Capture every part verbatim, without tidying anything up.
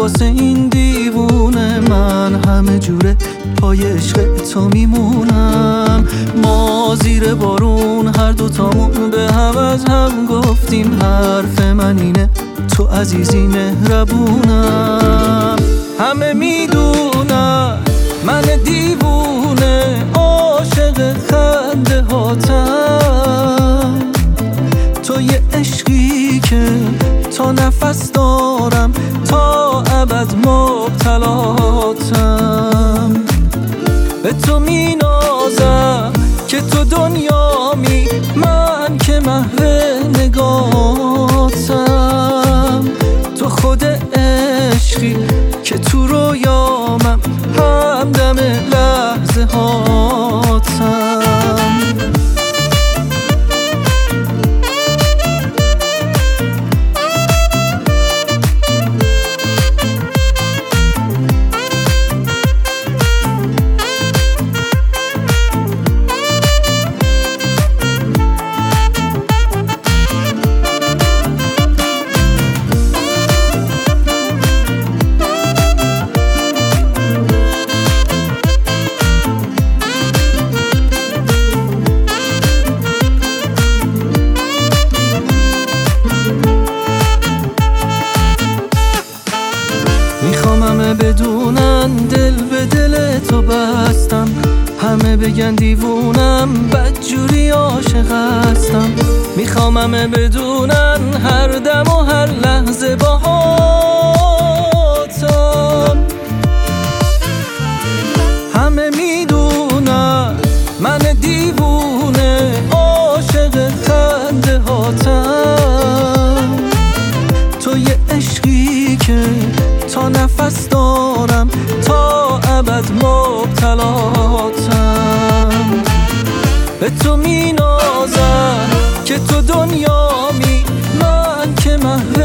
واسه این دیوونه من همه جوره پای عشق تو میمونم. ما زیر بارون هر دوتامون به هم از هم گفتیم حرف من اینه تو عزیزی مهربونم. همه میدونم من دیوونه عاشق خنده هاتم، تو یه عشقی که تا نفس دارم تا ابد مبتلاتم. به تو می نازم که تو دنیامی، من که محو نگاتم. تو خود عشقی که تو رویامم همدم لحظه هاتم. همه بدونن دل به دل تو بستم، همه بگن دیوونم بدجوری عاشق هستم. میخوام همه بدونن هر دم و هر لحظه باهاتم. همه میدونن من دیوونه عاشق خنده هاتم، تو یه عشقی که تا نفس دارم تا ابد مبتلاتم. به تو می نازم که تو دنیامی، من که محو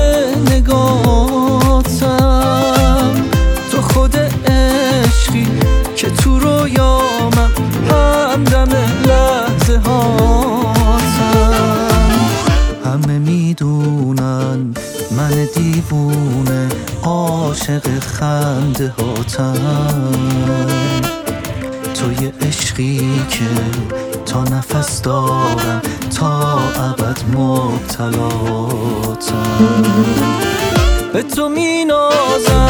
نگاتم. تو خود عشقی که تو رویامم همدم لحظه هاتم. همه میدونن من دیوونه عاشق خنده هاتم، تو یه عشقی که تا نفس دارم تا ابد مبتلاتم. به تو می نازم